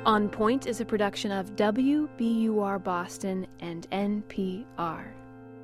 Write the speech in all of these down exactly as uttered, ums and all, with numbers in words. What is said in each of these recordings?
On Point is a production of W B U R Boston and N P R.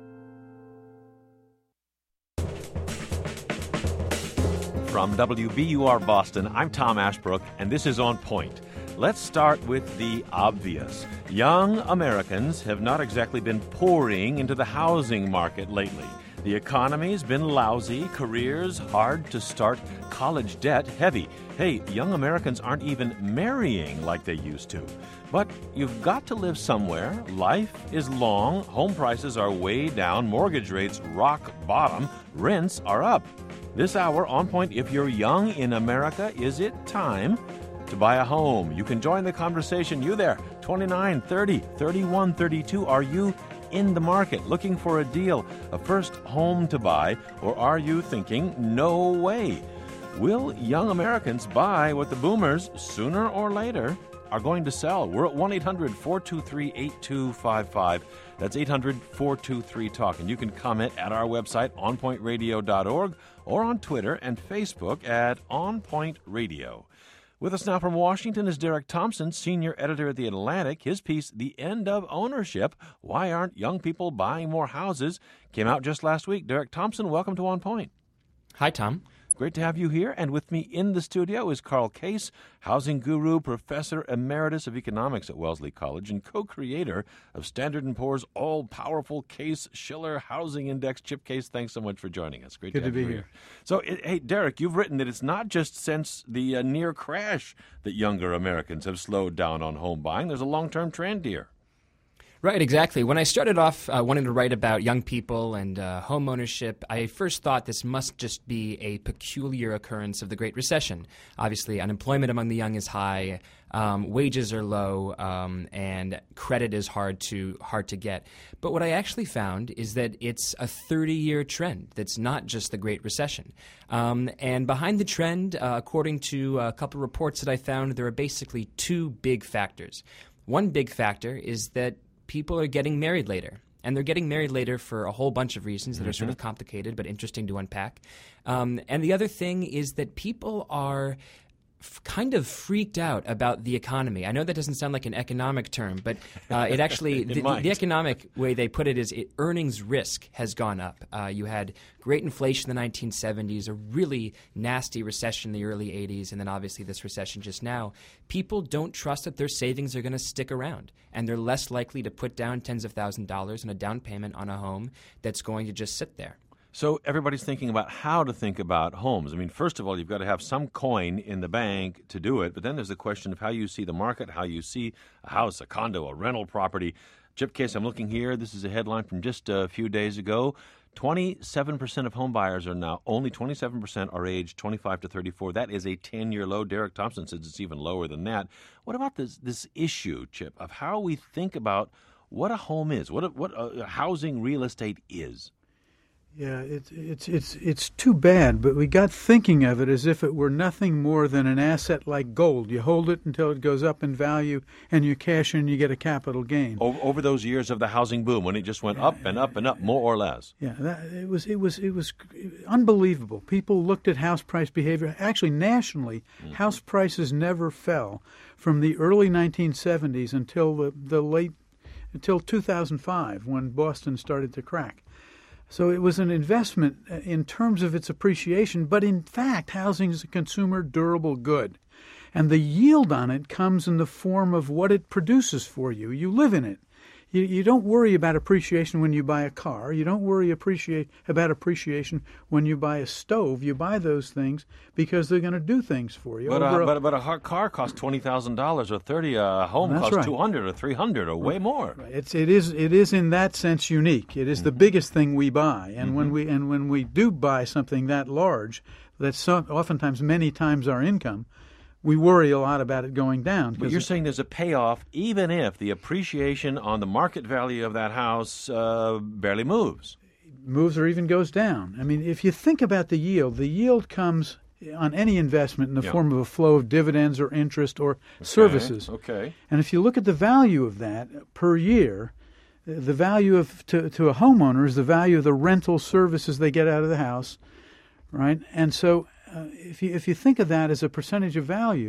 From W B U R Boston, I'm Tom Ashbrook, and this is On Point. Let's start with the obvious. Young Americans have not exactly been pouring into the housing market lately. The economy's been lousy, careers hard to start, college debt heavy. Hey, young Americans aren't even marrying like they used to. But you've got to live somewhere. Life is long, home prices are way down, mortgage rates rock bottom, rents are up. This hour, On Point, if you're young in America, is it time to buy a home? You can join the conversation. You there, twenty-nine, thirty, thirty-one, thirty-two. Are you in the market, looking for a deal, a first home to buy, or are you thinking, no way? Will young Americans buy what the boomers, sooner or later, are going to sell? We're at one eight hundred, four two three, eight two five five. That's eight hundred, four two three, talk. And you can comment at our website, on point radio dot org, or on Twitter and Facebook at On Point Radio. With us now from Washington is Derek Thompson, senior editor at The Atlantic. His piece, The End of Ownership, Why Aren't Young People Buying More Houses, came out just last week. Derek Thompson, welcome to On Point. Hi, Tom. Great to have you here. And with me in the studio is Carl Case, housing guru, professor emeritus of economics at Wellesley College, and co-creator of Standard and Poor's all-powerful Case-Shiller Housing Index. Chip Case, thanks so much for joining us. Great Good to have to be you here. here. So, it, hey, Derek, you've written that it's not just since the uh, near crash that younger Americans have slowed down on home buying. There's a long-term trend here. Right, exactly. When I started off uh, wanting to write about young people and uh, home ownership, I first thought this must just be a peculiar occurrence of the Great Recession. Obviously, unemployment among the young is high, um, wages are low, um, and credit is hard to hard to get. But what I actually found is that it's a thirty-year trend that's not just the Great Recession. Um, and behind the trend, uh, according to a couple of reports that I found, there are basically two big factors. One big factor is that people are getting married later. And they're getting married later for a whole bunch of reasons that mm-hmm. are sort of complicated but interesting to unpack. Um, and the other thing is that people are f- kind of freaked out about the economy. I know that doesn't sound like an economic term, but uh, it actually, it the, the, the economic way they put it is it, earnings risk has gone up. Uh, you had great inflation in the nineteen seventies, a really nasty recession in the early eighties, and then obviously this recession just now. People don't trust that their savings are going to stick around, and they're less likely to put down tens of thousands of dollars on a down payment on a home that's going to just sit there. So everybody's thinking about how to think about homes. I mean, first of all, you've got to have some coin in the bank to do it, but then there's the question of how you see the market, how you see a house, a condo, a rental property. Chip Case, I'm looking here. This is a headline from just a few days ago. twenty-seven percent of home buyers are now, only twenty-seven percent are aged twenty-five to thirty-four. That is a ten-year low. Derek Thompson says it's even lower than that. What about this this issue, Chip, of how we think about what a home is, what a, what a housing real estate is? Yeah, it's it's it's it's too bad, but we got thinking of it as if it were nothing more than an asset like gold. You hold it until it goes up in value, and you cash in, and you get a capital gain. Over, over those years of the housing boom, when it just went up and up and up, more or less. Yeah, that, it was it was it was unbelievable. People looked at house price behavior. Actually, nationally, mm-hmm. house prices never fell from the early nineteen seventies until the the late until two thousand five, when Boston started to crack. So it was an investment in terms of its appreciation, but in fact, housing is a consumer durable good. And the yield on it comes in the form of what it produces for you. You live in it. You, you don't worry about appreciation when you buy a car. You don't worry appreciate about appreciation when you buy a stove. You buy those things because they're going to do things for you. But Over uh, a, but but a car costs twenty thousand dollars or thirty. A home That's costs right. two hundred or three hundred or way more. Right. It's it is it is in that sense unique. It is mm-hmm. the biggest thing we buy, and mm-hmm. when we and when we do buy something that large, that's so, oftentimes many times our income, we worry a lot about it going down. But you're saying there's a payoff even if the appreciation on the market value of that house uh, barely moves. Moves or even goes down. I mean, if you think about the yield, the yield comes on any investment in the yeah. form of a flow of dividends or interest or okay. services. Okay. And if you look at the value of that per year, the value of to, to a homeowner is the value of the rental services they get out of the house, right? And so Uh, if you if you think of that as a percentage of value,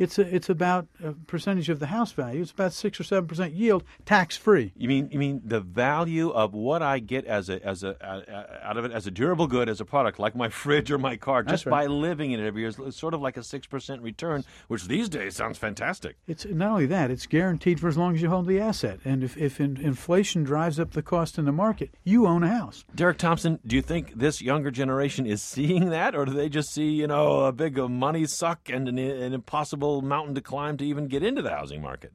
it's a, it's about a percentage of the house value. It's about six or seven percent yield, tax free. You mean you mean the value of what I get as a as a uh, out of it as a durable good, as a product, like my fridge or my car, just That's right. by living in it every year, is sort of like a six percent return, which these days sounds fantastic. It's not only that; it's guaranteed for as long as you hold the asset. And if if in, inflation drives up the cost in the market, you own a house. Derek Thompson, do you think this younger generation is seeing that, or do they just see, you know, a big uh, money suck and an, an impossible mountain to climb to even get into the housing market?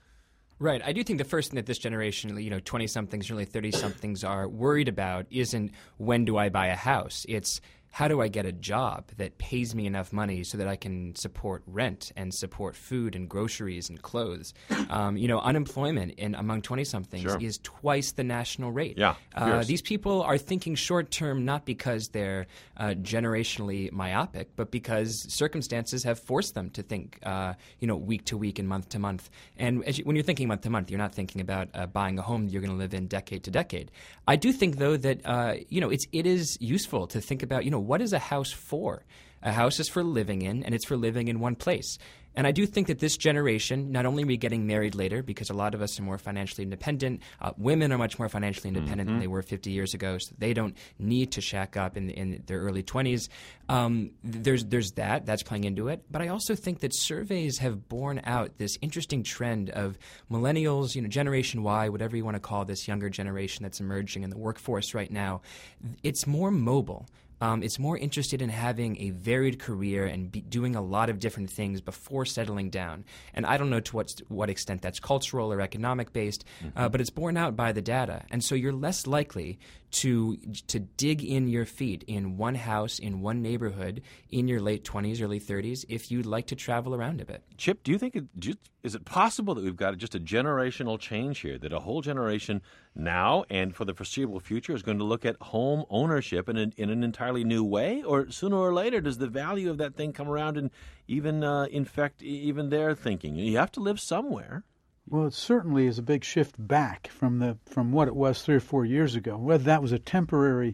Right. I do think the first thing that this generation, you know, twenty-somethings, really thirty-somethings are worried about isn't when do I buy a house. It's how do I get a job that pays me enough money so that I can support rent and support food and groceries and clothes. Um, you know, unemployment in among twenty-somethings Sure. is twice the national rate. Yeah, Uh, fierce. these people are thinking short term not because they're uh, generationally myopic, but because circumstances have forced them to think, uh, you know, week to week and month to month. And as you, when you're thinking month to month, you're not thinking about uh, buying a home that you're going to live in decade to decade. I do think, though, that uh, you know it's it is useful to think about, you know, what is a house for? A house is for living in, and it's for living in one place. And I do think that this generation, not only are we getting married later, because a lot of us are more financially independent, uh, women are much more financially independent Mm-hmm. than they were fifty years ago, so they don't need to shack up in, in their early twenties. Um, there's, there's that. That's playing into it. But I also think that surveys have borne out this interesting trend of millennials, you know, Generation Y, whatever you want to call this younger generation that's emerging in the workforce right now. It's more mobile. Um, it's more interested in having a varied career and be doing a lot of different things before settling down. And I don't know to what what extent that's cultural or economic based, Mm-hmm. uh, but it's borne out by the data. And so you're less likely to to dig in your feet in one house, in one neighborhood, in your late twenties, early thirties, if you'd like to travel around a bit. Chip, do you think it, do you, is it possible that we've got just a generational change here, that a whole generation now and for the foreseeable future is going to look at home ownership in an, in an entirely new way? Or sooner or later, does the value of that thing come around and even uh, infect e- even their thinking? You have to live somewhere. Well, it certainly is a big shift back from the from what it was three or four years ago. Whether that was a temporary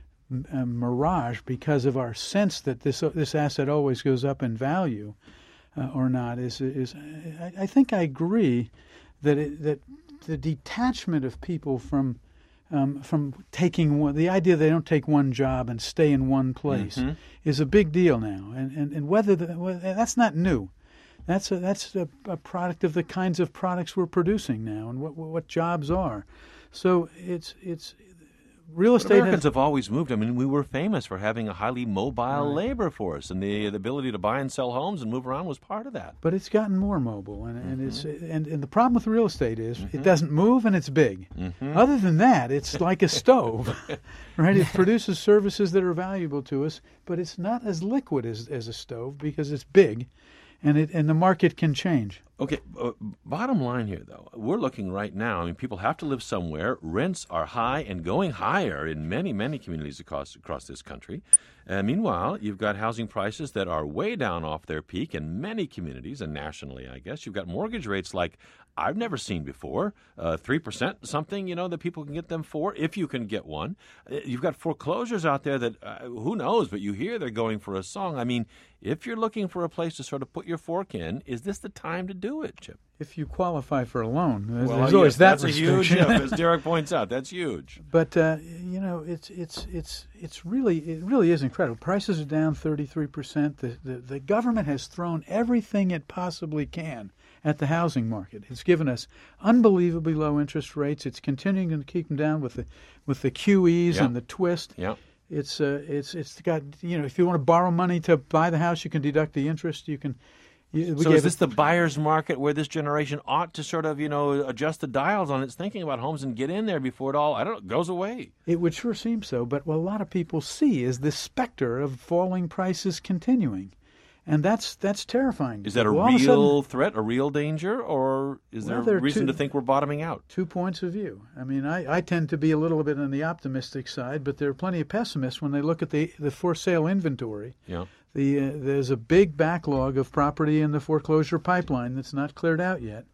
uh, mirage because of our sense that this uh, this asset always goes up in value, uh, or not is is I, I think I agree that it, that the detachment of people from um, from taking one, the idea they don't take one job and stay in one place Mm-hmm. is a big deal now, and and, and whether the, well, that's not new. That's a, that's a, a product of the kinds of products we're producing now, and what what jobs are. So it's it's real But estate. Americans has, have always moved. I mean, we were famous for having a highly mobile labor force, and the, the ability to buy and sell homes and move around was part of that. but it's gotten more mobile, and, and it's and, and the problem with real estate is Mm-hmm. it doesn't move and it's big. Other than that, it's like a stove, right? It produces services that are valuable to us, but it's not as liquid as as a stove because it's big, and it and the market can change. Okay, uh, bottom line here, though, we're looking right now. I mean, people have to live somewhere. Rents are high and going higher in many, many communities across across this country. Uh, meanwhile, you've got housing prices that are way down off their peak in many communities, and nationally, I guess. You've got mortgage rates like I've never seen before, uh, three percent something, you know, that people can get them for, if you can get one. Uh, You've got foreclosures out there that, uh, who knows, but you hear they're going for a song. I mean, if you're looking for a place to sort of put your fork in, is this the time to do it, Chip? If you qualify for a loan, there's, Well, there's yes, always that that's a huge restriction. if, as Derek points out. That's huge. But uh, you know, it's it's it's it's really it really is incredible. Prices are down thirty-three percent. The, the the government has thrown everything it possibly can at the housing market. It's given us unbelievably low interest rates. It's continuing to keep them down with the with the Q Es Yeah. and the twist. Yeah. It's uh, it's it's got you know if you want to borrow money to buy the house, you can deduct the interest. You can. You, we So gave is this it- the buyer's market where this generation ought to sort of, you know, adjust the dials on its thinking about homes and get in there before it all, I don't know, goes away? It would sure seem so, but what a lot of people see is this specter of falling prices continuing, and that's that's terrifying. to Is that a people. All of sudden, real threat, a real danger, or is Well, there there a are reason two- to think we're bottoming out? two points of view. I mean, I, I tend to be a little bit on the optimistic side, but there are plenty of pessimists when they look at the, the for sale inventory. Yeah. The uh, there's a big backlog of property in the foreclosure pipeline that's not cleared out yet,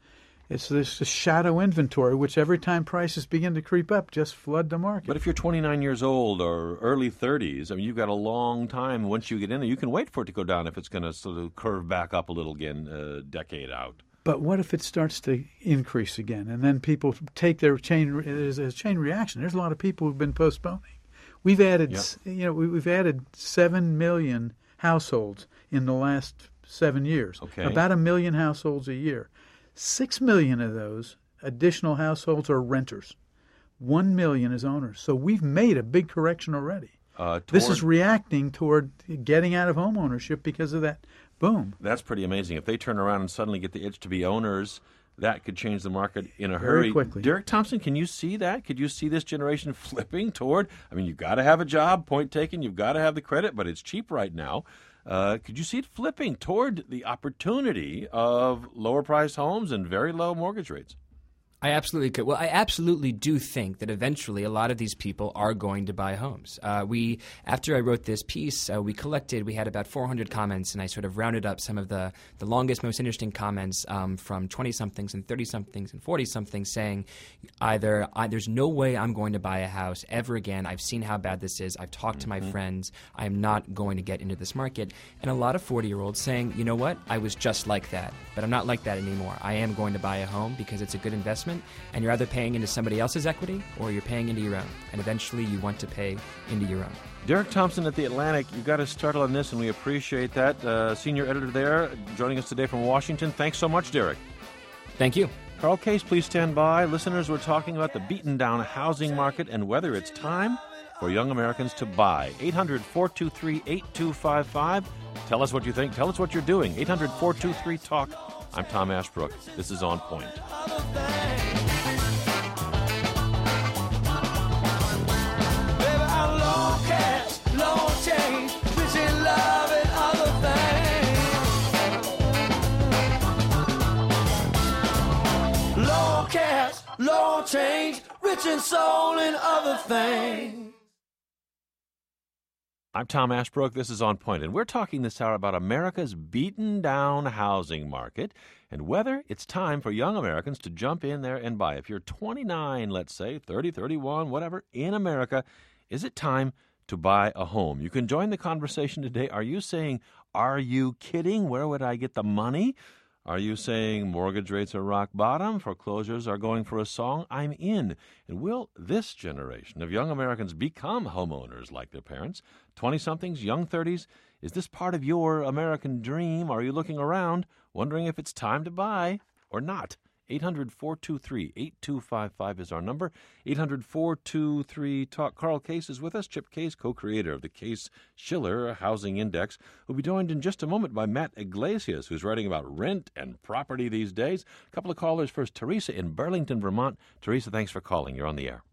It's this shadow inventory, which every time prices begin to creep up, just flood the market. But if you're twenty-nine years old or early thirties, I mean, you've got a long time. Once you get in there, you can wait for it to go down if it's going to sort of curve back up a little again a decade out. But what if it starts to increase again, and then people take their chain? There's a chain reaction. There's a lot of people who've been postponing. We've added, Yep. you know, we- we've added seven million households in the last seven years. Okay. About a million households a year. Six million of those additional households are renters. One million is owners. So we've made a big correction already. Uh, This toward- is reacting toward getting out of home ownership because of that boom. That's pretty amazing. If they turn around and suddenly get the itch to be owners, that could change the market in a Very hurry. quickly. Derek Thompson, can you see that? Could you see this generation flipping toward? I mean, you've got to have a job, point taken. You've got to have the credit, but it's cheap right now. Uh, could you see it flipping toward the opportunity of lower-priced homes and very low mortgage rates? I absolutely could. Well, I absolutely do think that eventually a lot of these people are going to buy homes. Uh, we, after I wrote this piece, uh, we collected, we had about four hundred comments, and I sort of rounded up some of the, the longest, most interesting comments um, from twenty-somethings and thirty-somethings and forty-somethings saying either, I, there's no way I'm going to buy a house ever again. I've seen how bad this is. I've talked Mm-hmm. to my friends. I'm not going to get into this market. And a lot of forty-year-olds saying, you know what, I was just like that, but I'm not like that anymore. I am going to buy a home because it's a good investment. And you're either paying into somebody else's equity or you're paying into your own. And eventually you want to pay into your own. Derek Thompson at The Atlantic, you got us started on this, and we appreciate that. Uh, senior editor there, joining us today from Washington. Thanks so much, Derek. Thank you. Carl Case, please stand by. Listeners, we're talking about the beaten-down housing market and whether it's time for young Americans to buy. eight hundred, four two three, eight two five five. Tell us what you think. Tell us what you're doing. eight hundred, four two three, talk. I'm Tom Ashbrook. This is On Point. Low change, rich in soul and other things. I'm Tom Ashbrook. This is On Point, and we're talking this hour about America's beaten-down housing market and whether it's time for young Americans to jump in there and buy. If you're twenty-nine, let's say, thirty, thirty-one, whatever, in America, is it time to buy a home? You can join the conversation today. Are you saying, are you kidding? Where would I get the money? Are you saying mortgage rates are rock bottom, foreclosures are going for a song? I'm in. And will this generation of young Americans become homeowners like their parents? twenty-somethings, young thirties, is this part of your American dream? Are you looking around, wondering if it's time to buy or not? eight hundred, four two three, eight two five five is our number. eight hundred, four two three, talk. Carl Case is with us. Chip Case, co-creator of the Case-Shiller Housing Index. We'll be joined in just a moment by Matt Iglesias, who's writing about rent and property these days. A couple of callers. First, Teresa in Burlington, Vermont. Teresa, thanks for calling. You're on the air.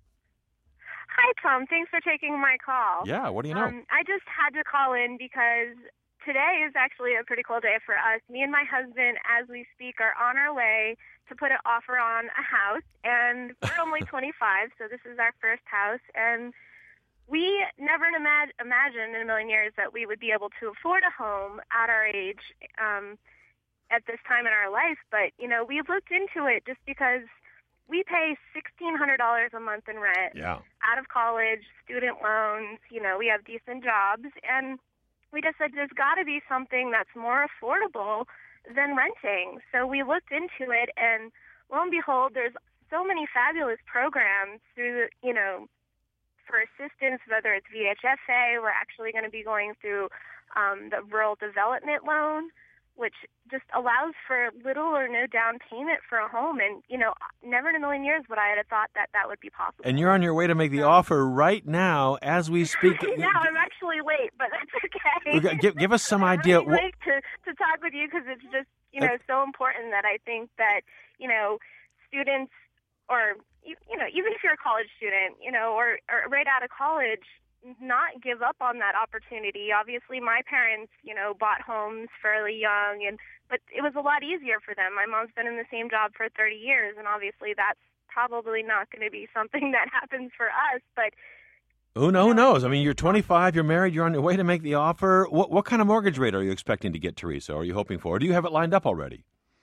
Hi, Tom. Thanks for taking my call. Yeah, what do you know? Um, I just had to call in because today is actually a pretty cool day for us. Me and my husband, as we speak, are on our way to put an offer on a house, and we're only twenty-five, so this is our first house, and we never imag- imagined in a million years that we would be able to afford a home at our age um, at this time in our life, but, you know, we looked into it just because we pay sixteen hundred dollars a month in rent, Yeah. out of college, student loans, you know, we have decent jobs, and we just said there's got to be something that's more affordable than renting. So we looked into it, and lo and behold, there's so many fabulous programs through, you know, for assistance, whether it's V H F A. We're actually going to be going through um, the Rural Development Loan, which just allows for little or no down payment for a home. And, you know, never in a million years would I have thought that that would be possible. And you're on your way to make the offer right now as we speak. Yeah, I'm actually late, but that's okay. Okay, give- give us some I idea. really like to, to talk with you because it's just, you know, so important that I think that, you know, students or, you, you know, even if you're a college student, you know, or, or right out of college, not give up on that opportunity. Obviously, my parents, you know, bought homes fairly young, and but it was a lot easier for them. My mom's been in the same job for thirty years, and obviously that's probably not going to be something that happens for us. But Who know- who knows? I mean, you're twenty-five, you're married, you're on your way to make the offer. What what kind of mortgage rate are you expecting to get, Teresa? Or are you hoping for? Or do you have it lined up already?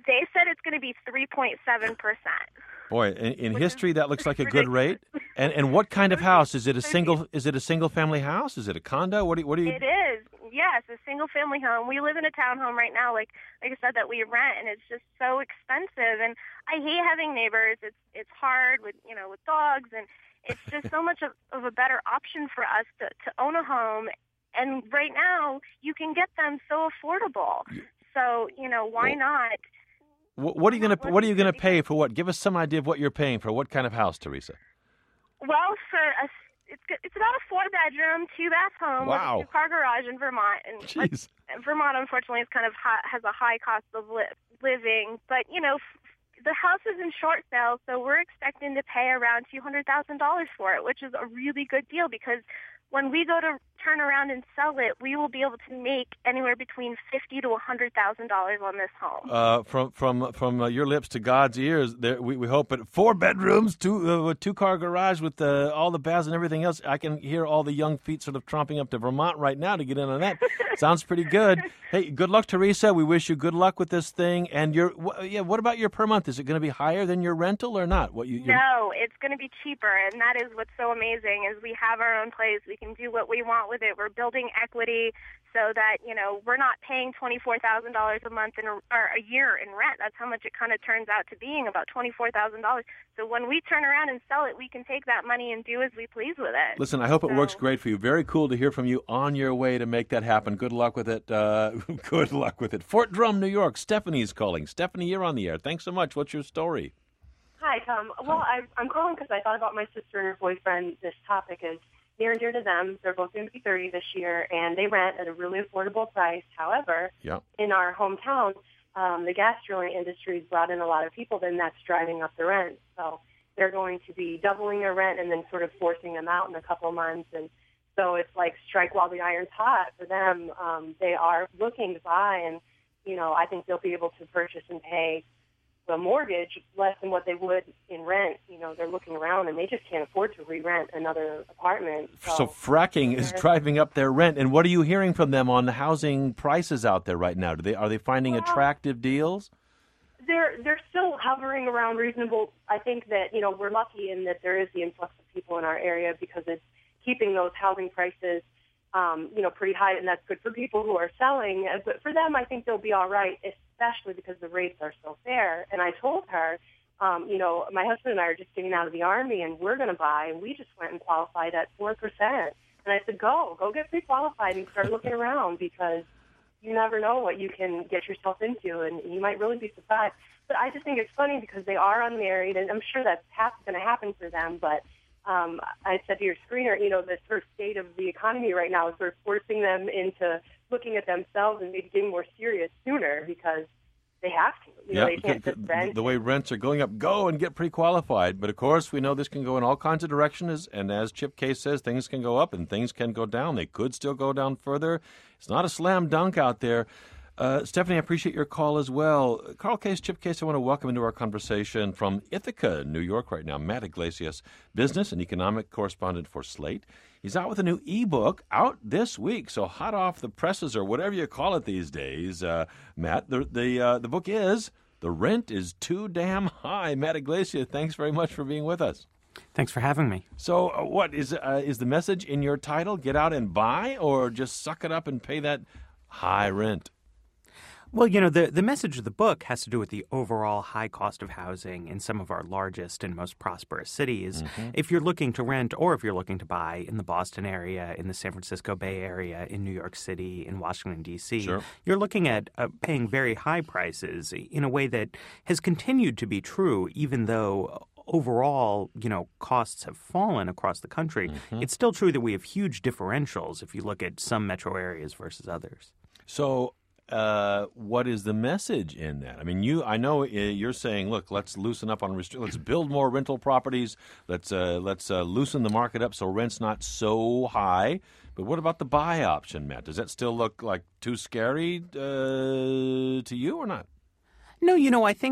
They said it's going to be three point seven percent. Boy, in, in history, that looks like a good rate. And and what kind of house is it? A single? Is it a single family house? Is it a condo? What do you, what do you? It is. Yes, a single family home. We live in a townhome right now, like like I said, that we rent, and it's just so expensive. And I hate having neighbors. It's it's hard with you know with dogs, and it's just so much of, of a better option for us to to own a home. And right now, you can get them so affordable. So you know why well, not? What are you gonna What are you gonna pay for what? Give us some idea of what you're paying for. What kind of house, Teresa? Well, for a it's it's about a four bedroom, two bath home wow. with a two car garage in Vermont. And Jeez. Vermont, unfortunately, is kind of high, has a high cost of li- living. But you know, f- the house is in short sale, so we're expecting to pay around two hundred thousand dollars for it, which is a really good deal because when we go to turn around and sell it, we will be able to make anywhere between fifty to a hundred thousand dollars on this home. Uh, from from from uh, your lips to God's ears, there, we we hope. But four bedrooms, two uh, two car garage with uh, all the baths and everything else. I can hear all the young feet sort of tromping up to Vermont right now to get in on that. Sounds pretty good. Hey, good luck, Teresa. We wish you good luck with this thing. And your wh- yeah, what about your per month? Is it going to be higher than your rental or not? What you? No, it's going to be cheaper, and that is what's so amazing. Is we have our own place. We can do what we want with it. We're building equity so that, you know, we're not paying twenty-four thousand dollars a month in a, or a year in rent. That's how much it kind of turns out to being, about twenty-four thousand dollars. So when we turn around and sell it, we can take that money and do as we please with it. Listen, I hope so. it works great for you. Very cool to hear from you on your way to make that happen. Good luck with it. Uh, good luck with it. Fort Drum, New York. Stephanie's calling. Stephanie, you're on the air. Thanks so much. What's your story? Hi, Tom. Well, I, I'm calling because I thought about my sister and her boyfriend. This topic is near and dear to them. They're both going to be thirty this year, and they rent at a really affordable price. However, yeah. in our hometown, um, the gas drilling industry has brought in a lot of people, then that's driving up the rent. So they're going to be doubling their rent and then sort of forcing them out in a couple of months. And so it's like strike while the iron's hot for them. Um, they are looking to buy, and, you know, I think they'll be able to purchase and pay the mortgage less than what they would in rent. You know, they're looking around and they just can't afford to re-rent another apartment. So, so fracking is driving up their rent. And what are you hearing from them on the housing prices out there right now? Do they are they finding well, attractive deals? They're they're still hovering around reasonable. I think that, you know, we're lucky in that there is the influx of people in our area because it's keeping those housing prices Um, you know, pretty high, and that's good for people who are selling. But for them, I think they'll be all right, especially because the rates are so fair. And I told her, um, you know, my husband and I are just getting out of the Army, and we're going to buy, and we just went and qualified at four percent. And I said, go, go get pre-qualified and start looking around because you never know what you can get yourself into, and you might really be surprised. But I just think it's funny because they are unmarried, and I'm sure that's going to happen for them, but Um, I said to your screener, you know, the sort of state of the economy right now is sort of forcing them into looking at themselves and maybe getting more serious sooner because they have to. You know, yeah, they can't just rent. The way rents are going up, go and get pre-qualified. But, of course, we know this can go in all kinds of directions. And as Chip Case says, things can go up and things can go down. They could still go down further. It's not a slam dunk out there. Uh, Stephanie, I appreciate your call as well. Carl Case, Chip Case, I want to welcome into our conversation from Ithaca, New York right now, Matt Iglesias, business and economic correspondent for Slate. He's out with a new ebook out this week, so hot off the presses or whatever you call it these days. Uh, Matt, the the, uh, the book is The Rent is Too Damn High. Matt Iglesias, thanks very much for being with us. Thanks for having me. So uh, what, is, uh, is the message in your title, get out and buy, or just suck it up and pay that high rent? Well, you know, the, the message of the book has to do with the overall high cost of housing in some of our largest and most prosperous cities. Mm-hmm. If you're looking to rent or if you're looking to buy in the Boston area, in the San Francisco Bay Area, in New York City, in Washington, D C, sure. You're looking at uh, paying very high prices in a way that has continued to be true even though overall, you know, costs have fallen across the country. Mm-hmm. It's still true that we have huge differentials if you look at some metro areas versus others. So Uh, what is the message in that? I mean, you. I know you're saying, look, let's loosen up on restri- let's build more rental properties. Let's uh, let's uh, loosen the market up so rent's not so high. But what about the buy option, Matt? Does that still look like too scary uh, to you or not? No, you know, I think that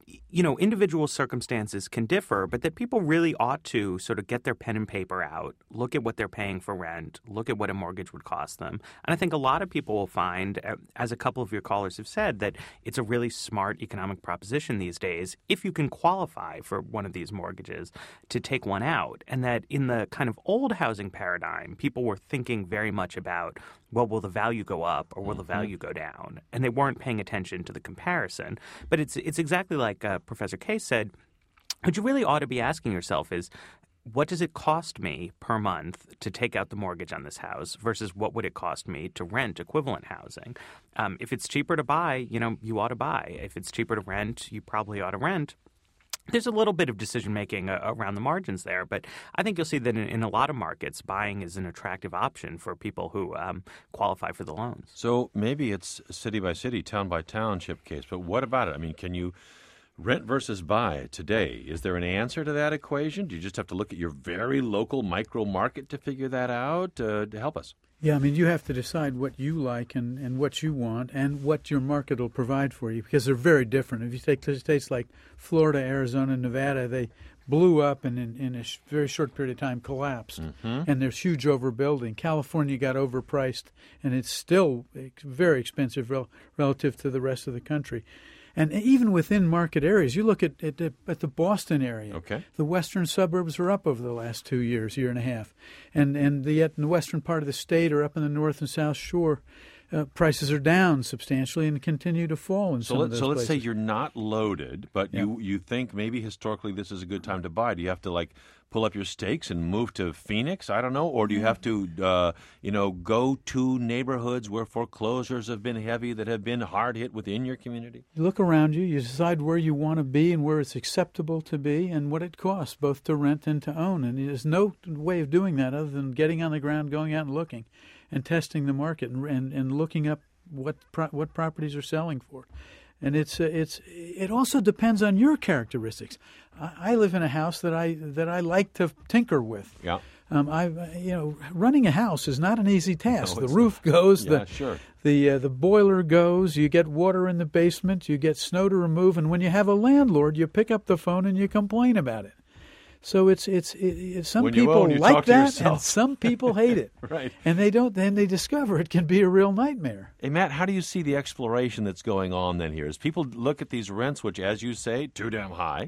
you know, individual circumstances can differ, but that people really ought to sort of get their pen and paper out, look at what they're paying for rent, look at what a mortgage would cost them. And I think a lot of people will find, as a couple of your callers have said, that it's a really smart economic proposition these days, if you can qualify for one of these mortgages, to take one out. And that in the kind of old housing paradigm, people were thinking very much about, well, will the value go up or will the value go down? And they weren't paying attention to the comparison. But it's it's exactly like uh, Professor Case said. What you really ought to be asking yourself is, what does it cost me per month to take out the mortgage on this house versus what would it cost me to rent equivalent housing? Um, if it's cheaper to buy, you know, you ought to buy. If it's cheaper to rent, you probably ought to rent. There's a little bit of decision-making uh, around the margins there, but I think you'll see that in, in a lot of markets, buying is an attractive option for people who um, qualify for the loans. So maybe it's city by city, town by township case, but what about it? I mean, can you rent versus buy today? Is there an answer to that equation? Do you just have to look at your very local micro market to figure that out? Uh, to help us. Yeah, I mean, you have to decide what you like and, and what you want and what your market will provide for you, because they're very different. If you take states like Florida, Arizona, Nevada, they blew up and in, in a sh- very short period of time collapsed. Mm-hmm. And there's huge overbuilding. California got overpriced, and it's still very expensive rel- relative to the rest of the country. And even within market areas, you look at, at, at the Boston area. Okay. The western suburbs are up over the last two years, year and a half. And and the, yet in the western part of the state or up in the north and south shore, uh, prices are down substantially and continue to fall in so some let, of those So let's places. say you're not loaded, but Yeah. you, you think maybe historically this is a good time to buy. Do you have to, like, pull up your stakes and move to Phoenix? I don't know. Or do you have to, uh, you know, go to neighborhoods where foreclosures have been heavy, that have been hard hit within your community? You look around you, you decide where you want to be and where it's acceptable to be and what it costs, both to rent and to own. And there's no way of doing that other than getting on the ground, going out and looking and testing the market and and, and looking up what pro- what properties are selling for. And it's uh, it's it also depends on your characteristics. I, I live in a house that I that I like to tinker with. Yeah. Um, I you know running a house is not an easy task. No, the it's roof not. goes, Yeah, the sure. the uh, the boiler goes. You get water in the basement. You get snow to remove. And when you have a landlord, you pick up the phone and you complain about it. So it's it's it, it, some When you people own, you like talk to that, yourself. and some people hate it. Right. And they don't. Then they discover it can be a real nightmare. Hey, Matt, how do you see the exploration that's going on then here? As people look at these rents, which, as you say, too damn high,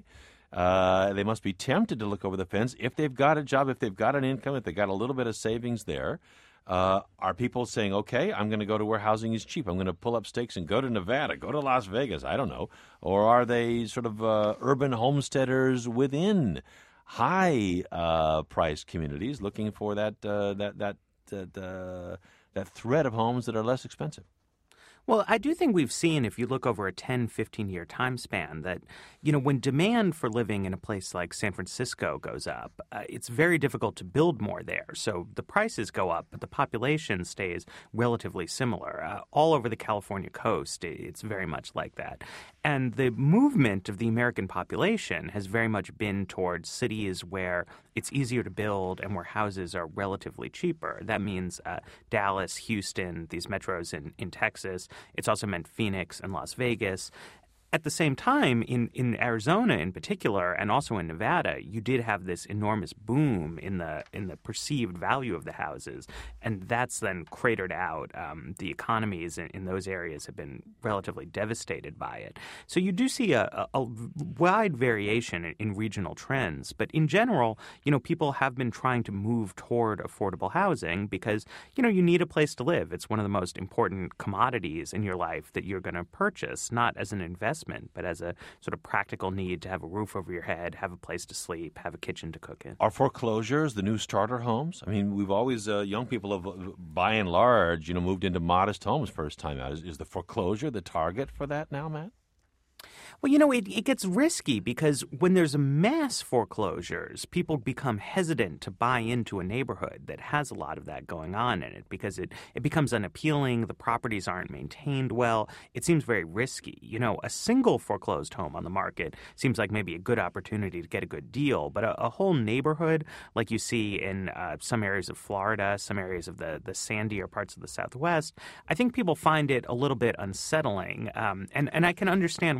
uh, they must be tempted to look over the fence. If they've got a job, if they've got an income, if they've got a little bit of savings there, uh, are people saying, okay, I'm going to go to where housing is cheap. I'm going to pull up stakes and go to Nevada, go to Las Vegas, I don't know. Or are they sort of uh, urban homesteaders within high uh, price communities looking for that uh, that that that, uh, that thread of homes that are less expensive? Well, I do think we've seen, if you look over a ten, fifteen-year time span, that, you know, when demand for living in a place like San Francisco goes up, uh, it's very difficult to build more there. So the prices go up, but the population stays relatively similar. Uh, all over the California coast, it's very much like that. And the movement of the American population has very much been towards cities where it's easier to build and where houses are relatively cheaper. That means uh, Dallas, Houston, these metros in, in Texas. It's also meant Phoenix and Las Vegas. At the same time, in, in Arizona in particular, and also in Nevada, you did have this enormous boom in the in the perceived value of the houses, and that's then cratered out. Um, the economies in, in those areas have been relatively devastated by it. So you do see a, a, a wide variation in, in regional trends, but in general, you know, people have been trying to move toward affordable housing because, you know, you need a place to live. It's one of the most important commodities in your life that you're going to purchase, not as an investment, but as a sort of practical need to have a roof over your head, have a place to sleep, have a kitchen to cook in. Are foreclosures the new starter homes? I mean, we've always, uh, young people have, uh, by and large, you know, moved into modest homes first time out. Is, is the foreclosure the target for that now, Matt? Well, you know, it, it gets risky because when there's a mass foreclosures, people become hesitant to buy into a neighborhood that has a lot of that going on in it because it, it becomes unappealing. The properties aren't maintained well. It seems very risky. You know, a single foreclosed home on the market seems like maybe a good opportunity to get a good deal. But a, a whole neighborhood, like you see in uh, some areas of Florida, some areas of the, the sandier parts of the Southwest, I think people find it a little bit unsettling. Um, and, and I can understand why that is.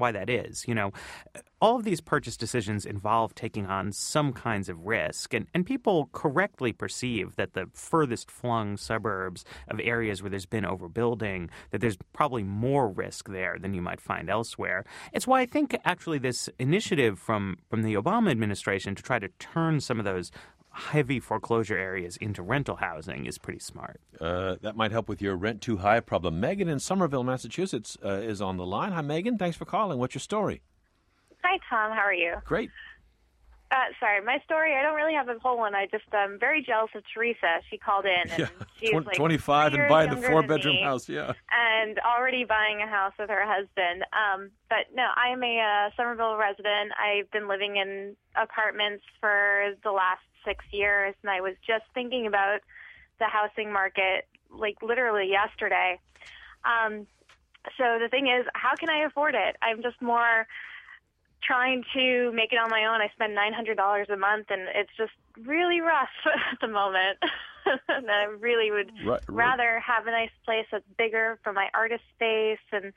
is. You know, all of these purchase decisions involve taking on some kinds of risk, and, and people correctly perceive that the furthest flung suburbs of areas where there's been overbuilding, that there's probably more risk there than you might find elsewhere. It's why I think actually this initiative from, from the Obama administration to try to turn some of those heavy foreclosure areas into rental housing is pretty smart. Uh, that might help with your rent too high problem. Megan in Somerville, Massachusetts uh, is on the line. Hi, Megan. Thanks for calling. What's your story? Hi, Tom. How are you? Great. Uh, sorry, my story, I don't really have a whole one. I just, I'm um, very jealous of Teresa. She called in, and yeah. she's Tw- like twenty-five and buying the four-bedroom house, yeah. And already buying a house with her husband. Um, but no, I am a uh, Somerville resident. I've been living in apartments for the last six years, and I was just thinking about the housing market, like, literally yesterday. Um, so the thing is, how can I afford it? I'm just more trying to make it on my own. I spend nine hundred dollars a month, and it's just really rough at the moment. And I really would right, right. rather have a nice place that's bigger for my artist space, and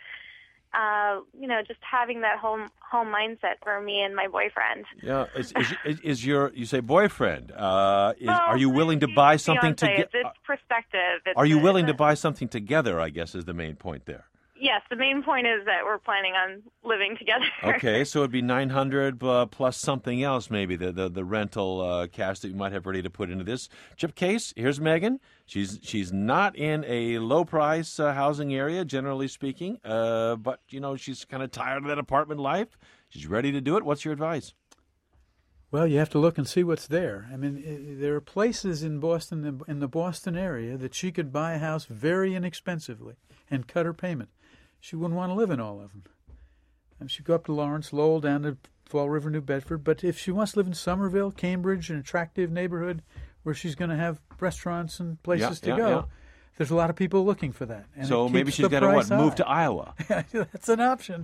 uh, you know, just having that home home mindset for me and my boyfriend. Yeah, is, is, is your you say boyfriend? Uh, is, well, are you willing to buy something together? It's, it's perspective. It's are you a, willing a, to buy something together? I guess is the main point there. Yes, the main point is that we're planning on living together. Okay, so it'd be nine hundred uh, plus something else, maybe the the, the rental uh, cash that you might have ready to put into this. Chip Case, here's Megan. She's she's not in a low price uh, housing area, generally speaking, uh, but you know she's kind of tired of that apartment life. She's ready to do it. What's your advice? Well, you have to look and see what's there. I mean, there are places in Boston, in the Boston area, that she could buy a house very inexpensively and cut her payment. She wouldn't want to live in all of them. And she'd go up to Lawrence, Lowell, down to Fall River, New Bedford. But if she wants to live in Somerville, Cambridge, an attractive neighborhood where she's going to have restaurants and places yeah, to yeah, go, yeah. there's a lot of people looking for that. And so maybe she's got to what, move to Iowa. That's an option.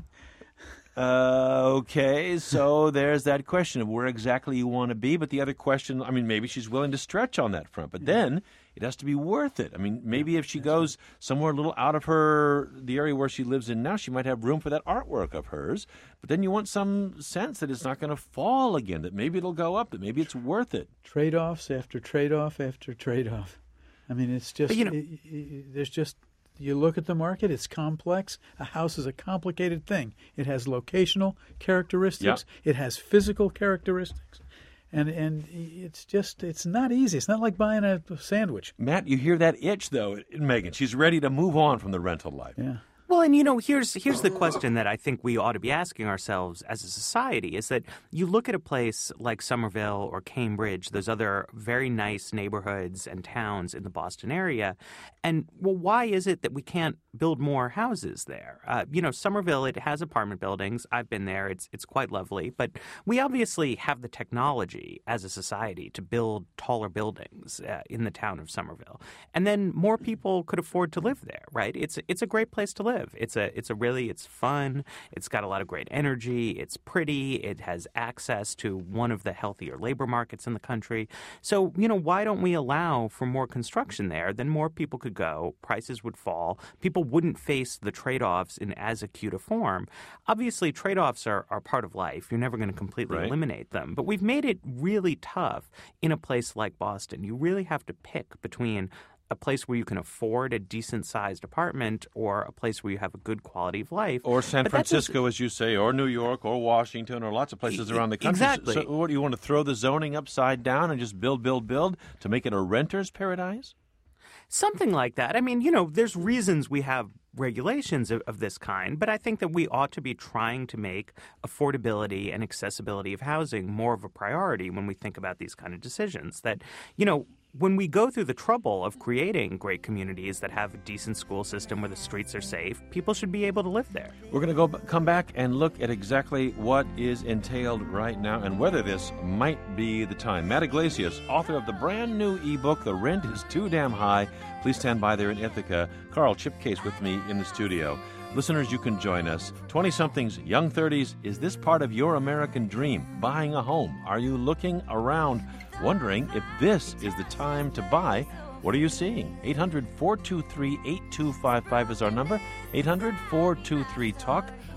Uh, okay, so there's that question of where exactly you want to be. But the other question, I mean, maybe she's willing to stretch on that front. But yeah. then it has to be worth it. I mean, maybe yeah, if she goes right. somewhere a little out of her, the area where she lives in now, she might have room for that artwork of hers. But then you want some sense that it's not going to fall again, that maybe it'll go up, that maybe it's worth it. Trade-offs after trade-off after trade-off. I mean, it's just, you know, it, it, there's just... You look at the market, it's complex. A house is a complicated thing. It has locational characteristics. Yeah. It has physical characteristics. And and it's just, it's not easy. It's not like buying a sandwich. Matt, you hear that itch, though, Megan. She's ready to move on from the rental life. Yeah. Well, and, you know, here's here's the question that I think we ought to be asking ourselves as a society is that you look at a place like Somerville or Cambridge, those other very nice neighborhoods and towns in the Boston area, and, well, why is it that we can't build more houses there? Uh, you know, Somerville, it has apartment buildings. I've been there. It's, it's quite lovely. But we obviously have the technology as a society to build taller buildings uh, in the town of Somerville. And then more people could afford to live there, right? It's, it's a great place to live. It's a it's a really it's fun. It's got a lot of great energy. It's pretty. It has access to one of the healthier labor markets in the country. So, you know, why don't we allow for more construction there? Then more people could go. Prices would fall. People wouldn't face the trade-offs in as acute a form. Obviously, trade-offs are, are part of life. You're never going to completely right. eliminate them. But we've made it really tough in a place like Boston. You really have to pick between a place where you can afford a decent-sized apartment or a place where you have a good quality of life. Or San but Francisco, as you say, or New York, or Washington, or lots of places around the country. Exactly. So, so what, do you want to throw the zoning upside down and just build, build, build to make it a renter's paradise? Something like that. I mean, you know, there's reasons we have regulations of, of this kind, but I think that we ought to be trying to make affordability and accessibility of housing more of a priority when we think about these kind of decisions. That, you know, when we go through the trouble of creating great communities that have a decent school system where the streets are safe, people should be able to live there. We're going to go come back and look at exactly what is entailed right now and whether this might be the time. Matt Iglesias, author of the brand new ebook, The Rent is Too Damn High. Please stand by there in Ithaca. Carl Chip Case with me in the studio. Listeners, you can join us. twenty-somethings, young thirties, is this part of your American dream? Buying a home. Are you looking around, wondering if this is the time to buy? What are you seeing? eight hundred, four two three, eight two five five is our number. eight hundred, four two three, TALK.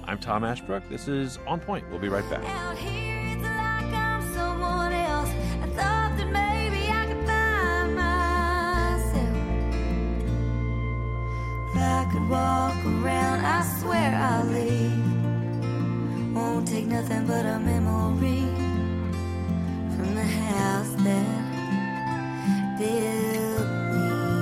I'm Tom Ashbrook. This is On Point. We'll be right back. Out here it's like I'm someone else. I thought that maybe I could find myself. If I could walk around, I swear I'll leave. Won't take nothing but a memory from the house that built me.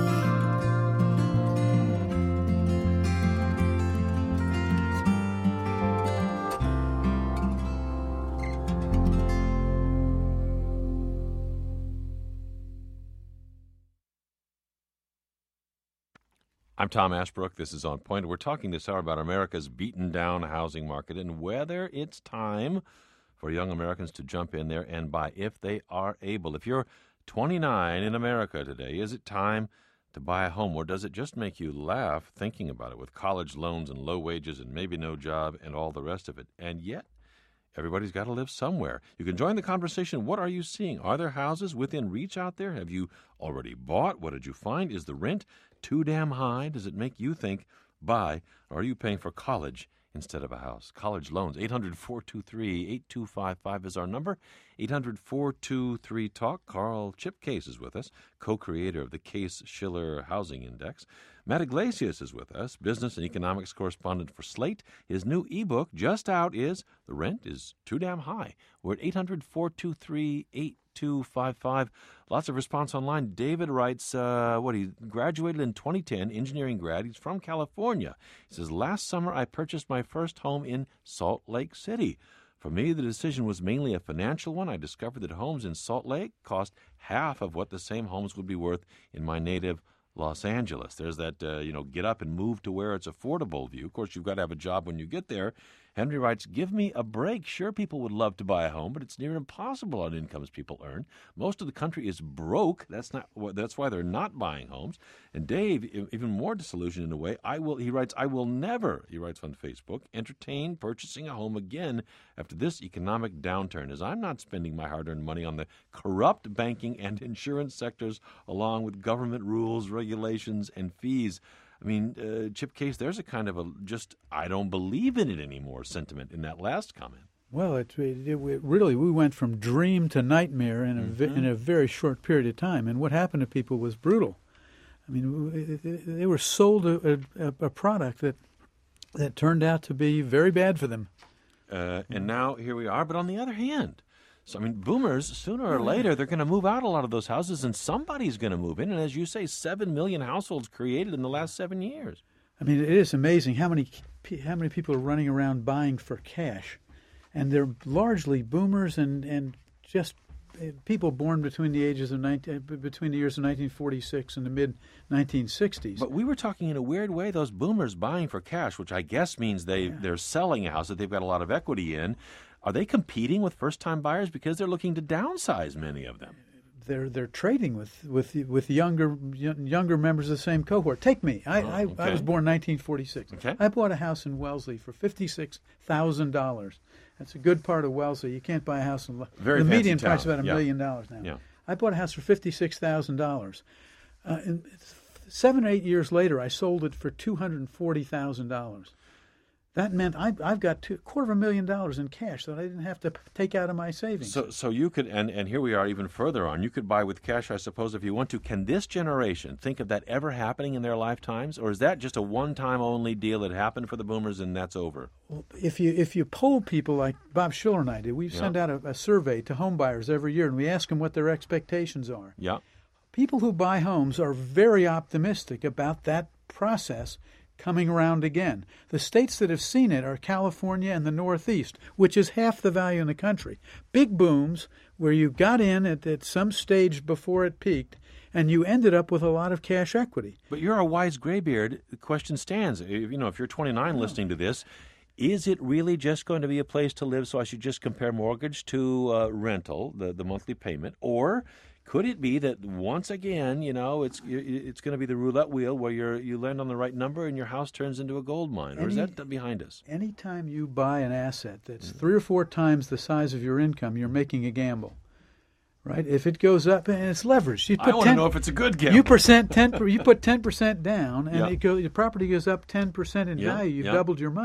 I'm Tom Ashbrook. This is On Point. We're talking this hour about America's beaten-down housing market and whether it's time for young Americans to jump in there and buy if they are able. If you're twenty-nine in America today, is it time to buy a home, or does it just make you laugh thinking about it with college loans and low wages and maybe no job and all the rest of it? And yet, everybody's got to live somewhere. You can join the conversation. What are you seeing? Are there houses within reach out there? Have you already bought? What did you find? Is the rent too damn high? Does it make you think buy, or are you paying for college instead of a house? College loans. eight hundred, four two three, eight two five five is our number. eight hundred, four two three, talk. Carl Chip Case is with us, co-creator of the Case-Shiller Housing Index. Matt Iglesias is with us, business and economics correspondent for Slate. His new ebook just out is The Rent is Too Damn High. We're at eight hundred, four two three, eight two five five. Lots of response online. David writes, uh, what, he graduated in twenty ten, engineering grad. He's from California. He says, last summer I purchased my first home in Salt Lake City. For me, the decision was mainly a financial one. I discovered that homes in Salt Lake cost half of what the same homes would be worth in my native Los Angeles. There's that, uh, you know, get up and move to where it's affordable view. Of course, you've got to have a job when you get there. Henry writes, give me a break. Sure, people would love to buy a home, but it's near impossible on incomes people earn. Most of the country is broke. That's not. That's why they're not buying homes. And Dave, even more disillusioned in a way, I will. He writes, I will never, he writes on Facebook, entertain purchasing a home again after this economic downturn, as I'm not spending my hard-earned money on the corrupt banking and insurance sectors, along with government rules, regulations, and fees. I mean, uh, Chip Case, there's a kind of a just, I don't believe in it anymore sentiment in that last comment. Well, it, it, it really, we went from dream to nightmare in a, mm-hmm. in a very short period of time. And what happened to people was brutal. I mean, it, it, they were sold a, a, a product that that turned out to be very bad for them. Uh, and now here we are. But on the other hand, so, I mean, boomers, sooner or later, they're going to move out a lot of those houses, and somebody's going to move in. And as you say, seven million households created in the last seven years. I mean, it is amazing how many how many people are running around buying for cash. And they're largely boomers and, and just people born between the ages of nineteen, between the years of nineteen forty-six and the mid nineteen sixties. But we were talking in a weird way, those boomers buying for cash, which I guess means they, yeah. they're selling a house that they've got a lot of equity in. Are they competing with first-time buyers because they're looking to downsize, many of them? They're they're trading with with with younger younger members of the same cohort. Take me. I oh, I, okay. I was born nineteen forty-six. Okay. I bought a house in Wellesley for fifty-six thousand dollars. That's a good part of Wellesley. You can't buy a house in Very the median town. price is about a yeah. million dollars now. Yeah. I bought a house for fifty-six thousand dollars. Uh, and seven or eight years later, I sold it for two hundred forty thousand dollars. That meant I, I've got two, a quarter of a million dollars in cash that I didn't have to take out of my savings. So, so you could, and, and here we are even further on. You could buy with cash, I suppose, if you want to. Can this generation think of that ever happening in their lifetimes, or is that just a one-time only deal that happened for the boomers and that's over? Well, if you if you poll people like Bob Schiller and I did, we yeah. send out a, a survey to home buyers every year, and we ask them what their expectations are. Yeah. People who buy homes are very optimistic about that process coming around again. The states that have seen it are California and the Northeast, which is half the value in the country. Big booms where you got in at, at some stage before it peaked, and you ended up with a lot of cash equity. But you're a wise graybeard. The question stands. You know, if you're twenty-nine oh. listening to this, is it really just going to be a place to live, so I should just compare mortgage to uh, rental, the, the monthly payment, or could it be that once again, you know, it's it's going to be the roulette wheel where you you land on the right number and your house turns into a gold mine? Or Any, is that behind us? Anytime you buy an asset that's mm-hmm. three or four times the size of your income, you're making a gamble, right? If it goes up and it's leveraged, you put I want to know if it's a good gamble. You percent ten. You put ten percent down, and yeah. it go, the property goes up ten percent in yeah. value. You've yeah. doubled your money.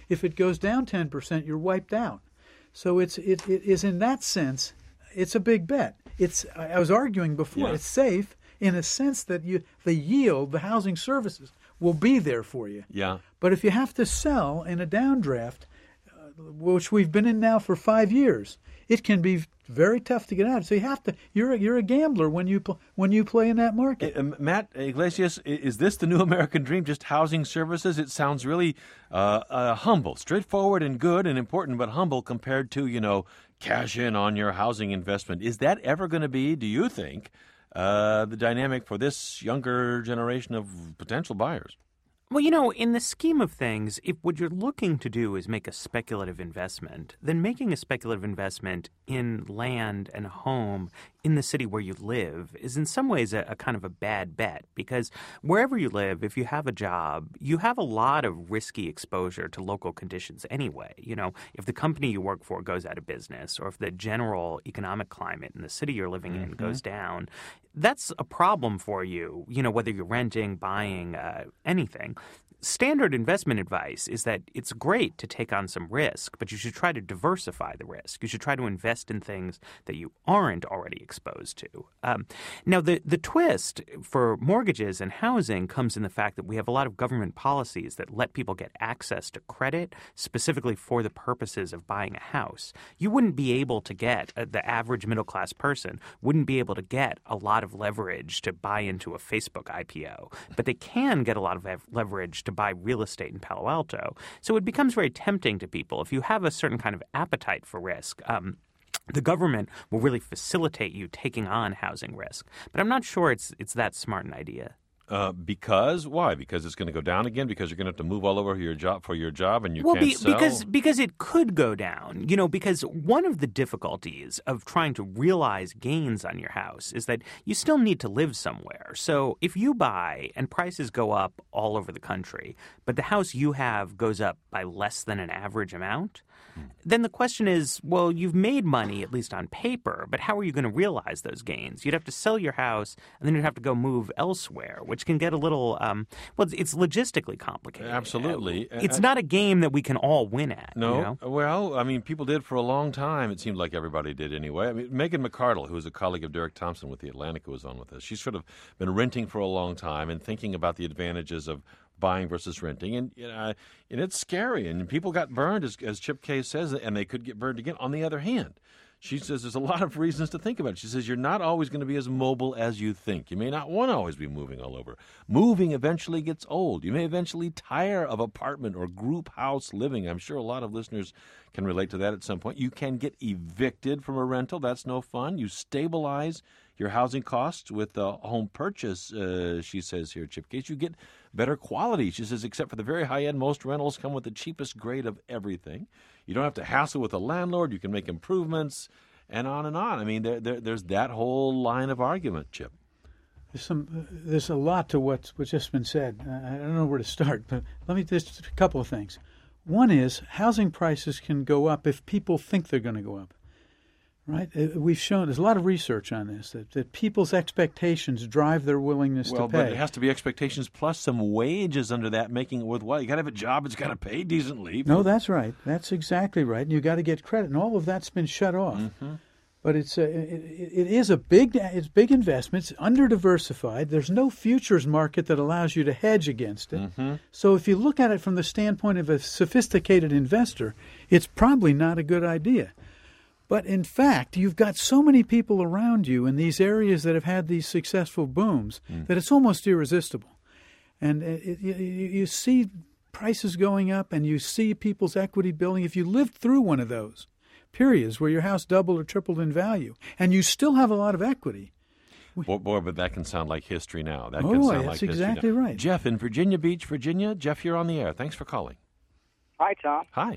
If it goes down ten percent, you're wiped out. So it's it, it is in that sense, it's a big bet. It's I was arguing before, Yeah. it's safe in a sense that you the yield, the housing services will be there for you. Yeah. But if you have to sell in a downdraft, uh, which we've been in now for five years, it can be very tough to get out. So you have to. You're a, you're a gambler when you pl- when you play in that market. Uh, Matt Iglesias, i- is this the new American dream? Just housing services? It sounds really uh, uh, humble, straightforward, and good and important, but humble compared to you know cash in on your housing investment. Is that ever going to be? Do you think uh, the dynamic for this younger generation of potential buyers? Well, you know, in the scheme of things, if what you're looking to do is make a speculative investment, then making a speculative investment in land and home in the city where you live is in some ways a, a kind of a bad bet, because wherever you live, if you have a job, you have a lot of risky exposure to local conditions anyway. You know, if the company you work for goes out of business, or if the general economic climate in the city you're living in Mm-hmm. goes down, that's a problem for you, you know, whether you're renting, buying, uh, anything. Standard investment advice is that it's great to take on some risk, but you should try to diversify the risk. You should try to invest in things that you aren't already exposed to. Um, now, the, the twist for mortgages and housing comes in the fact that we have a lot of government policies that let people get access to credit specifically for the purposes of buying a house. You wouldn't be able to get, uh, the average middle-class person wouldn't be able to get a lot of leverage to buy into a Facebook I P O, but they can get a lot of lev- leverage to buy real estate in Palo Alto. So it becomes very tempting to people. If you have a certain kind of appetite for risk, um, the government will really facilitate you taking on housing risk. But I'm not sure it's it's that smart an idea. Uh, because why? Because it's going to go down again. Because you're going to have to move all over your job for your job, and you well, can't be, sell. because because it could go down. You know, because one of the difficulties of trying to realize gains on your house is that you still need to live somewhere. So if you buy and prices go up all over the country, but the house you have goes up by less than an average amount, then the question is, well, you've made money, at least on paper, but how are you going to realize those gains? You'd have to sell your house, and then you'd have to go move elsewhere, which can get a little, um, well, it's, it's logistically complicated. Absolutely. Uh, It's I- not a game that we can all win at. No, You know? well, I mean, people did for a long time. It seemed like everybody did anyway. I mean, Megan McArdle, who is a colleague of Derek Thompson with The Atlantic, who was on with us, she's sort of been renting for a long time and thinking about the advantages of buying versus renting, and you know, and it's scary. And people got burned, as, as Chip Case says, and they could get burned again. On the other hand, she says there's a lot of reasons to think about it. She says you're not always going to be as mobile as you think. You may not want to always be moving all over. Moving eventually gets old. You may eventually tire of apartment or group house living. I'm sure a lot of listeners can relate to that at some point. You can get evicted from a rental. That's no fun. You stabilize your housing costs with a home purchase, uh, she says here, Chip Case. You get better quality. She says, except for the very high end, most rentals come with the cheapest grade of everything. You don't have to hassle with a landlord. You can make improvements, and on and on. I mean, there, there, there's that whole line of argument, Chip. There's some. Uh, there's a lot to what's what's just been said. Uh, I don't know where to start, but let me just a couple of things. One is housing prices can go up if people think they're going to go up. Right? Uh, We've shown there's a lot of research on this that, that people's expectations drive their willingness Well, to pay. but it has to be expectations plus some wages under that, making it worthwhile. You got to have a job. It's got to pay decently. No, that's right. That's exactly right. And you got to get credit, and all of that's been shut off. Mm-hmm. But it's a, it, it is a big it's big investment. It's under diversified. There's no futures market that allows you to hedge against it. Mm-hmm. So if you look at it from the standpoint of a sophisticated investor, it's probably not a good idea. But in fact, you've got so many people around you in these areas that have had these successful booms Mm. that it's almost irresistible. And it, it, you, you see prices going up, and you see people's equity building. If you lived through one of those periods where your house doubled or tripled in value, and you still have a lot of equity. Boy, boy, but that can sound like history now. That Oh, can sound that's like history exactly now. right. Jeff in Virginia Beach, Virginia. Jeff, you're on the air. Thanks for calling. Hi, Tom. Hi.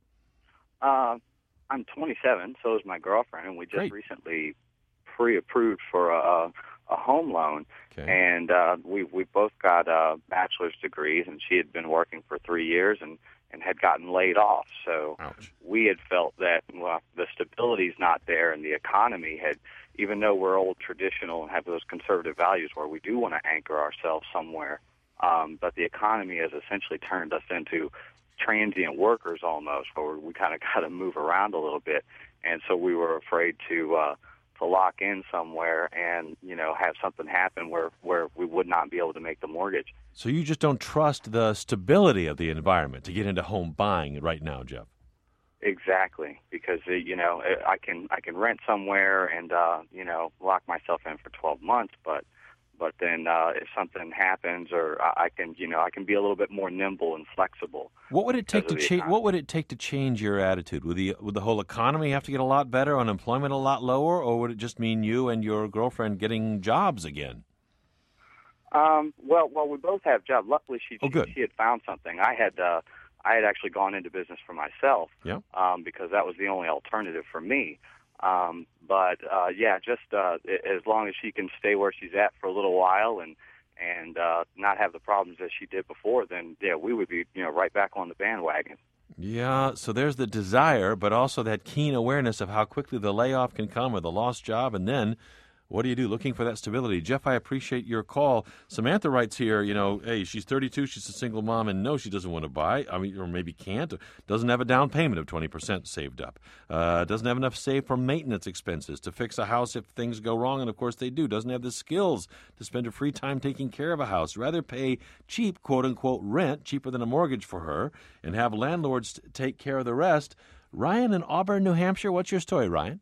Uh, I'm twenty-seven, so is my girlfriend, and we just Great. recently pre-approved for a, a home loan. Okay. And uh, we we both got uh, bachelor's degrees, and she had been working for three years and, and had gotten laid off. So Ouch. we had felt that, well, the stability's not there, and the economy had, even though we're old traditional and have those conservative values where we do want to anchor ourselves somewhere, um, but the economy has essentially turned us into transient workers almost, where we kind of got to move around a little bit. And so we were afraid to uh, to lock in somewhere and, you know, have something happen where, where we would not be able to make the mortgage. So you just don't trust the stability of the environment to get into home buying right now, Jeff? Exactly, because uh, you know I can I can rent somewhere and uh, you know lock myself in for twelve months, but but then uh, if something happens, or I can you know I can be a little bit more nimble and flexible. What would it take to because of the change? economy. What would it take to change your attitude? Would the would the whole economy have to get a lot better, unemployment a lot lower, or would it just mean you and your girlfriend getting jobs again? Um, well, well, we both have jobs. Luckily, she Oh, good. she, she had found something. I had uh, I had actually gone into business for myself. Yeah. Um, because that was the only alternative for me. Um, but uh, yeah, just uh, as long as she can stay where she's at for a little while and and uh, not have the problems that she did before, then yeah, we would be you know right back on the bandwagon. Yeah, so there's the desire, but also that keen awareness of how quickly the layoff can come or the lost job, and then what do you do? Looking for that stability. Jeff, I appreciate your call. Samantha writes here, you know, hey, she's thirty-two, she's a single mom, and no, she doesn't want to buy, I mean, or maybe can't, doesn't have a down payment of twenty percent saved up, uh, doesn't have enough saved for maintenance expenses to fix a house if things go wrong, and of course they do, doesn't have the skills to spend her free time taking care of a house, rather pay cheap, quote-unquote, rent, cheaper than a mortgage for her, and have landlords take care of the rest. Ryan in Auburn, New Hampshire, what's your story, Ryan?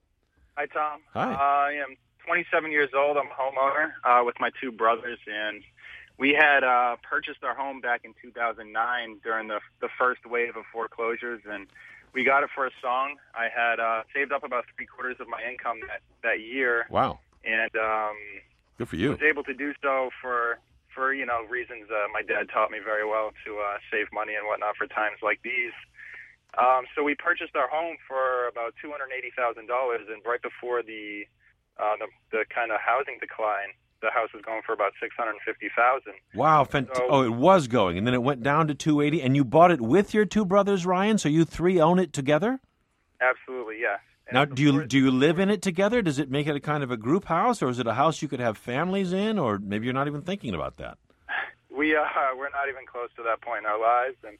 Hi, Tom. Hi. Uh, I am twenty-seven years old. I'm a homeowner uh, with my two brothers, and we had uh, purchased our home back in two thousand nine during the the first wave of foreclosures, and we got it for a song. I had uh, saved up about three quarters of my income that, that year. Wow. And um, Good for you. was able to do so for, for you know, reasons uh, my dad taught me very well to uh, save money and whatnot for times like these. Um, so we purchased our home for about two hundred eighty thousand dollars, and right before the Uh, the, the kind of housing decline, the house was going for about six hundred fifty thousand dollars. Wow. Fant- So- oh, it was going, and then it went down to two hundred eighty thousand dollars, and you bought it with your two brothers, Ryan, so you three own it together? Absolutely, yes. And Now, it's do you before- do you live in it together? Does it make it a kind of a group house, or is it a house you could have families in, or maybe you're not even thinking about that? We, uh, we're not even close to that point in our lives, and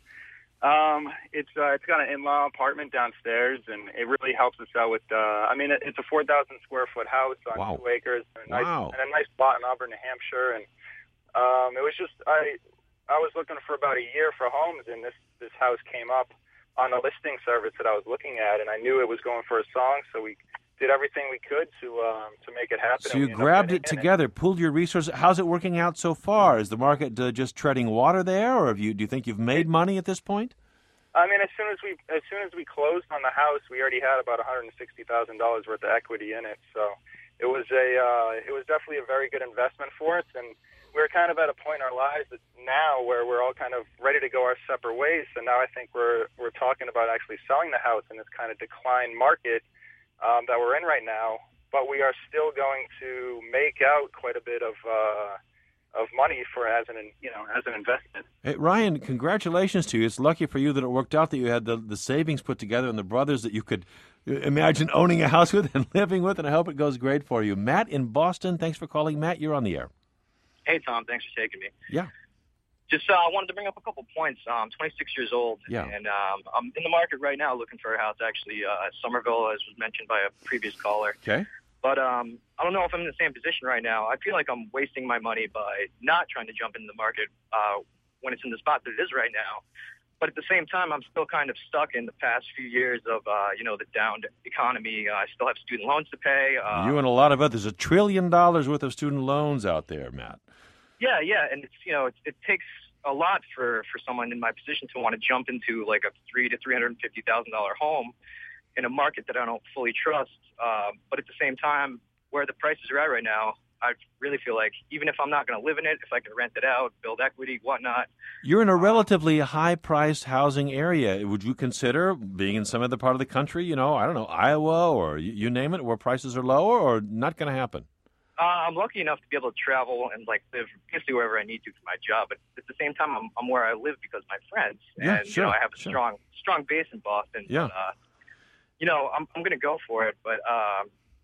Um, it's uh, it's got an in-law apartment downstairs, and it really helps us out with. Uh, I mean, it, it's a four thousand square foot house on Wow. two acres, and a, nice, Wow. and a nice spot in Auburn, New Hampshire. And um, it was just I I was looking for about a year for homes, and this this house came up on the listing service that I was looking at, and I knew it was going for a song, so we did everything we could to um, to make it happen. So and you we ended up grabbed getting it in together, pulled your resources. How's it working out so far? Is the market uh, just treading water there, or have you? Do you think you've made money at this point? I mean, as soon as we as soon as we closed on the house, we already had about one hundred sixty thousand dollars worth of equity in it. So it was a uh, it was definitely a very good investment for us, and we're kind of at a point in our lives that now where we're all kind of ready to go our separate ways. So now I think we're we're talking about actually selling the house in this kind of decline market um, that we're in right now. But we are still going to make out quite a bit of. Uh, of money for as an you know as an investment. Hey, Ryan, congratulations to you. It's lucky for you that it worked out, that you had the, the savings put together and the brothers that you could imagine owning a house with and living with, and I hope it goes great for you. Matt in Boston, thanks for calling. Matt, you're on the air. Hey, Tom, thanks for taking me. Yeah. Just uh, wanted to bring up a couple points. I'm twenty-six years old, Yeah. and um, I'm in the market right now looking for a house, actually, uh, at Somerville, as was mentioned by a previous caller. Okay. But um, I don't know if I'm in the same position right now. I feel like I'm wasting my money by not trying to jump into the market uh, when it's in the spot that it is right now. But at the same time, I'm still kind of stuck in the past few years of, uh, you know, the downed economy. Uh, I still have student loans to pay. Uh, you and a lot of others. A trillion dollars worth of student loans out there, Matt. Yeah, yeah, and it's you know it, it takes a lot for, for someone in my position to want to jump into like a three to three hundred and fifty thousand dollar home in a market that I don't fully trust. Um, but at the same time, where the prices are at right now, I really feel like even if I'm not going to live in it, if I can rent it out, build equity, whatnot. You're in a relatively high-priced housing area. Would you consider being in some other part of the country, you know, I don't know, Iowa or you, you name it, where prices are lower, or not going to happen? Uh, I'm lucky enough to be able to travel and like live basically wherever I need to for my job. But at the same time, I'm, I'm where I live because of my friends. Yeah, and sure, you know, I have a sure. strong strong base in Boston. Yeah. But, uh, you know, I'm I'm going to go for it, but um,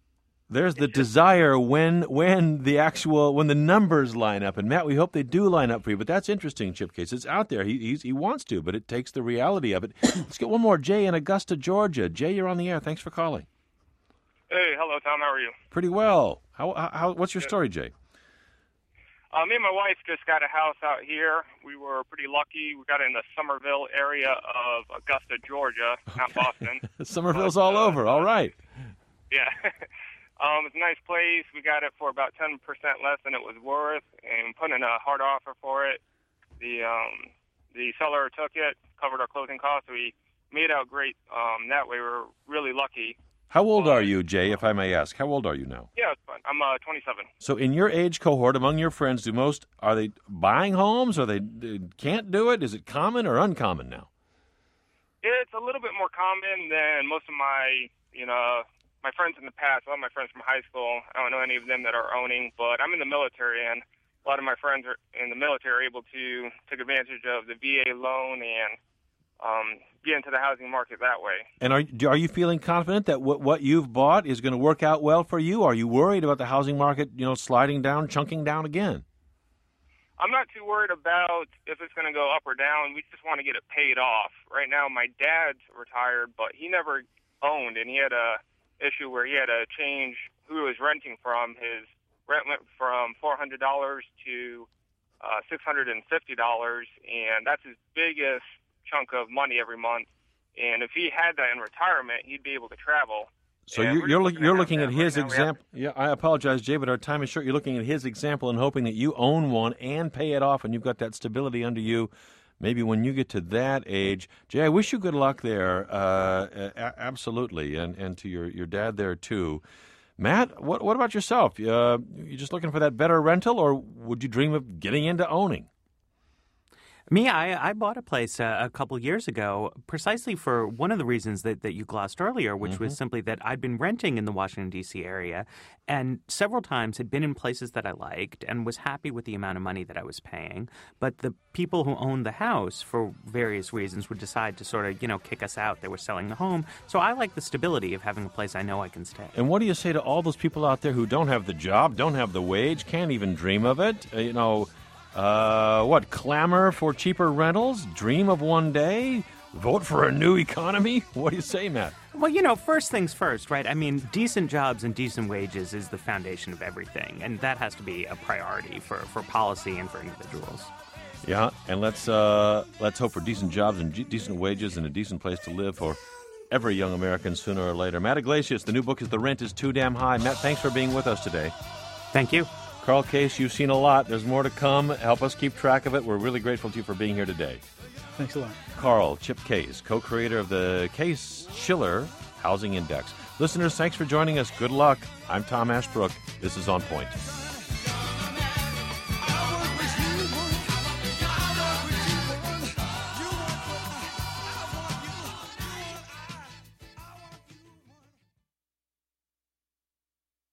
there's the desire when when the actual when the numbers line up. And Matt, we hope they do line up for you. But that's interesting, Chip Case. It's out there. He he's, he wants to, but it takes the reality of it. Let's get one more. Jay in Augusta, Georgia. Jay, you're on the air. Thanks for calling. Hey, hello, Tom. How are you? Pretty well. How how what's your story, Jay? Uh, me and my wife just got a house out here. We were pretty lucky. We got it in the Somerville area of Augusta, Georgia, not Boston. Somerville's but, all uh, over. All right. Yeah. um, it's a nice place. We got it for about ten percent less than it was worth and put in a hard offer for it. The um, the seller took it, covered our closing costs. So we made out great. Um, that way we were really lucky. How old are you, Jay, if I may ask? How old are you now? Yeah, it's fun. I'm uh, twenty-seven. So in your age cohort, among your friends, do most, are they buying homes? Or they they can't do it? Is it common or uncommon now? It's a little bit more common than most of my, you know, my friends in the past. A lot of my friends from high school, I don't know any of them that are owning, but I'm in the military, and a lot of my friends are in the military are able to take advantage of the V A loan and um, get into the housing market that way. And are are you feeling confident that what what you've bought is going to work out well for you? Are you worried about the housing market, you know, sliding down, chunking down again? I'm not too worried about if it's going to go up or down. We just want to get it paid off. Right now, my dad's retired, but he never owned, and he had a issue where he had to change who he was renting from. His rent went from four hundred dollars to uh, six hundred fifty dollars, and that's his biggest chunk of money every month. And if he had that in retirement, he'd be able to travel. So And you're we're you're, just look, looking you're to looking have at that. his Right now we have- example. Yeah, I apologize, Jay, but our time is short. You're looking at his example and hoping that you own one and pay it off, and you've got that stability under you. Maybe when you get to that age, Jay, I wish you good luck there. Uh, a- absolutely, and and to your, your dad there too. Matt, what what about yourself? Uh, you just looking for that better rental, or would you dream of getting into owning? Me, I, I bought a place uh, a couple years ago precisely for one of the reasons that, that you glossed earlier, which Mm-hmm. was simply that I'd been renting in the Washington, D C area and several times had been in places that I liked and was happy with the amount of money that I was paying. But the people who owned the house, for various reasons, would decide to sort of, you know, kick us out. They were selling the home. So I like the stability of having a place I know I can stay. And what do you say to all those people out there who don't have the job, don't have the wage, can't even dream of it? Uh, you know, uh, what, clamor for cheaper rentals, dream of one day, vote for a new economy? What do you say, Matt? Well, you know, first things first, right? I mean, decent jobs and decent wages is the foundation of everything, and that has to be a priority for, for policy and for individuals. Yeah, and let's uh, let's hope for decent jobs and g- decent wages and a decent place to live for every young American sooner or later. Matt Iglesias, the new book is The Rent is Too Damn High. Matt, thanks for being with us today. Thank you. Carl Case, you've seen a lot. There's more to come. Help us keep track of it. We're really grateful to you for being here today. Thanks a lot. Carl, Chip Case, co-creator of the Case-Shiller Housing Index. Listeners, thanks for joining us. Good luck. I'm Tom Ashbrook. This is On Point.